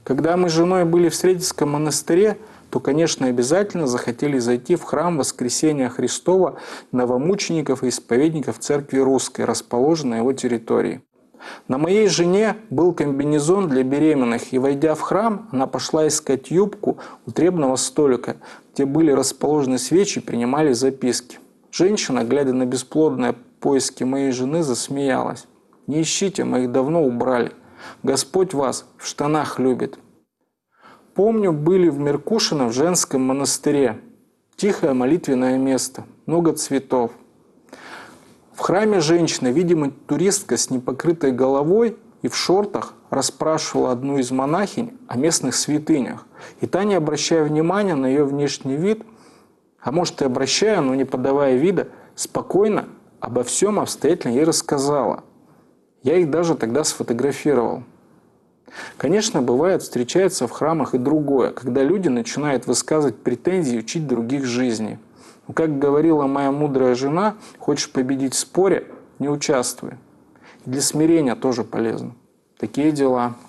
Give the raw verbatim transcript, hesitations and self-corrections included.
Когда мы с женой были в Сретенском монастыре, то, конечно, обязательно захотели зайти в храм Воскресения Христова новомучеников и исповедников Церкви Русской, расположенной на его территории. На моей жене был комбинезон для беременных, и, войдя в храм, она пошла искать юбку у требного столика, где были расположены свечи и принимали записки. Женщина, глядя на бесплодные поиски моей жены, засмеялась. «Не ищите, мы их давно убрали. Господь вас в штанах любит». Помню, были в Меркушино в женском монастыре. Тихое молитвенное место, много цветов. В храме женщина, видимо, туристка с непокрытой головой и в шортах, расспрашивала одну из монахинь о местных святынях. И та, не обращая внимания на ее внешний вид, а может и обращая, но не подавая вида, спокойно обо всем обстоятельно ей рассказала. Я их даже тогда сфотографировал. Конечно, бывает, встречается в храмах и другое, когда люди начинают высказывать претензии и учить других жизни. Но, как говорила моя мудрая жена, хочешь победить в споре – не участвуй. И для смирения тоже полезно. Такие дела.